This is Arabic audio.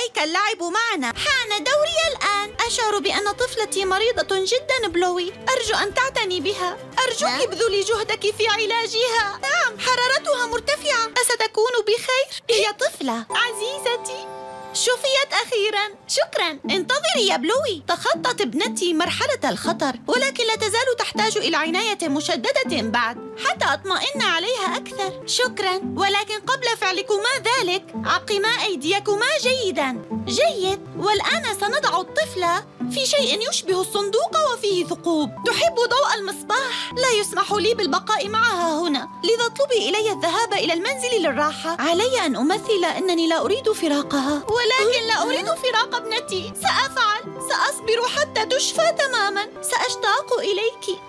عليك اللعب معنا. حان دوري الآن. أشعر بأن طفلتي مريضة جدا بلوي. أرجو أن تعتني بها. أرجوك ابذلي جهدك في علاجها. نعم، حرارتها مرتفعة. أستكون بخير؟ هي طفلة عزيزتي. شفيت أخيراً. شكراً. انتظري يا بلوي. تخطت ابنتي مرحلة الخطر، ولكن لا تزال تحتاج إلى عناية مشددة بعد حتى أطمئن عليها أكثر. شكراً، ولكن قبل فعلكما ذلك عقما أيديكما جيداً. جيد. والآن سنضع الطفلة في شيء يشبه الصندوق وفيه ثقوب. تحب ضوء المصباح. لا يسمح لي بالبقاء معها هنا، لذا اطلبي إلي الذهاب إلى المنزل للراحة. علي أن أمثل أنني لا أريد فراقها، ولكن لا أريد فراق ابنتي. سأفعل. سأصبر حتى تشفى تماماً. سأشتاق إليك.